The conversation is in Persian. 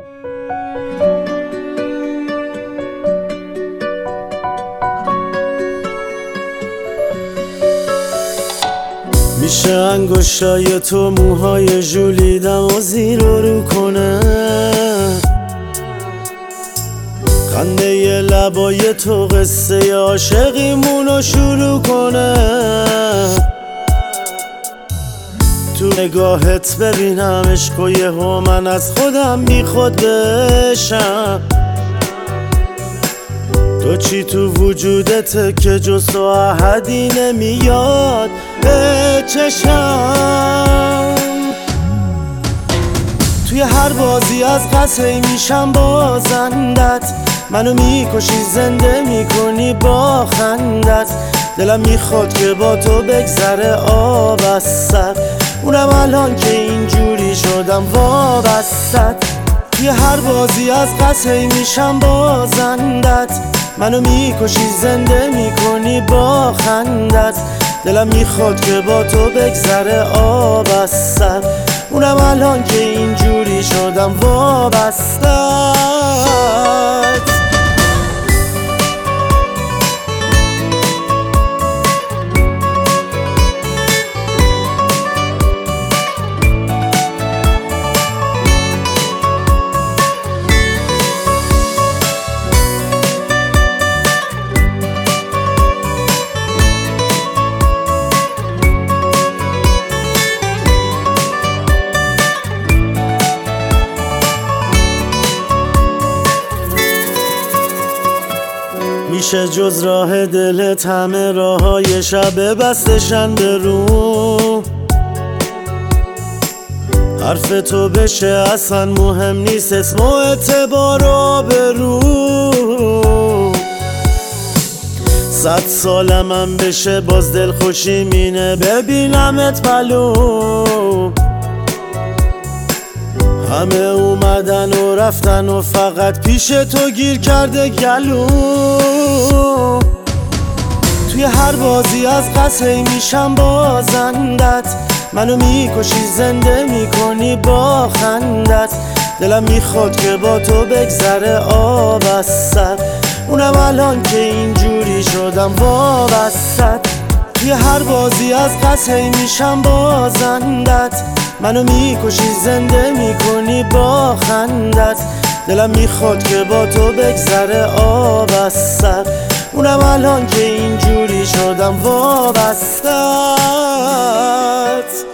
میشه انگشتای تو موهای ژولیدم و زیر و رو کنه، خنده ی لبای تو قصه عاشقیمونو شروع کنه. تو نگاهت ببینم عشق و یهو من از خودم بی خود بشم. تو چی تو وجودته که جز تو احدی نمیاد به چشم؟ توی هر بازی از قصه میشم بازندت، منو میکشی زنده میکنی با خندت. دلم میخواد که با تو بگذره آب از سر، اونم الان که اینجوری شدم وابستت. توی هر بازی از قصه میشم بازندت، منو میکشی زنده میکنی با خندت. دلم میخواد که با تو بگذره آب از سر، اونم الان که اینجوری شدم وابستت. میشه جز راه دلت همه راههای شب بستشن به رو، حرف تو بشه اصلا مهم نیست اسم و اعتبار و آبرو. 100 سالمم بشه باز دل خوشی مینه ببینمت پلو. همه اومدن و رفتن و فقط پیش تو گیر کرده گلو. توی هر بازی از قصه میشم بازندت، منو میکشی زنده میکنی با خندت. دلم میخواد که با تو بگذره آب از سر، اونم الان که اینجوری شدم وابستت. توی هر بازی از قصه میشم بازندت، منو میکشی زنده میکنی با خندت. دلم میخواد که با تو بگذره آب از سر، اونم الان که اینجوری شدم وابستت.